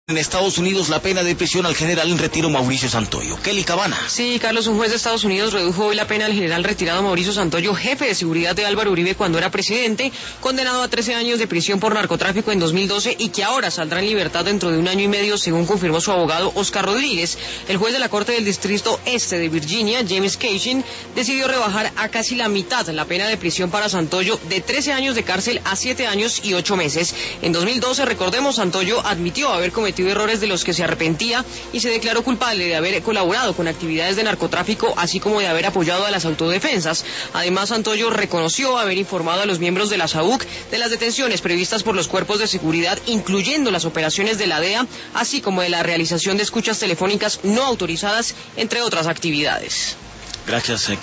En Estados Unidos la pena de prisión al general en retiro Mauricio Santoyo. Kelly Cabana. Sí, Carlos, un juez de Estados Unidos redujo hoy la pena al general retirado Mauricio Santoyo, jefe de seguridad de Álvaro Uribe cuando era presidente, condenado a 13 años de prisión por narcotráfico en 2012 y que ahora saldrá en libertad dentro de 1 año y medio, según confirmó su abogado Oscar Rodríguez. El juez de la Corte del Distrito Este de Virginia, James Cashin, decidió rebajar a casi la mitad la pena de prisión para Santoyo de 13 años de cárcel a 7 años y 8 meses. En 2012, recordemos, Santoyo admitió haber cometido errores de los que se arrepentía y se declaró culpable de haber colaborado con actividades de narcotráfico, así como de haber apoyado a las autodefensas. Además, Santoyo reconoció haber informado a los miembros de la SAUC de las detenciones previstas por los cuerpos de seguridad, incluyendo las operaciones de la DEA, así como de la realización de escuchas telefónicas no autorizadas, entre otras actividades. Gracias.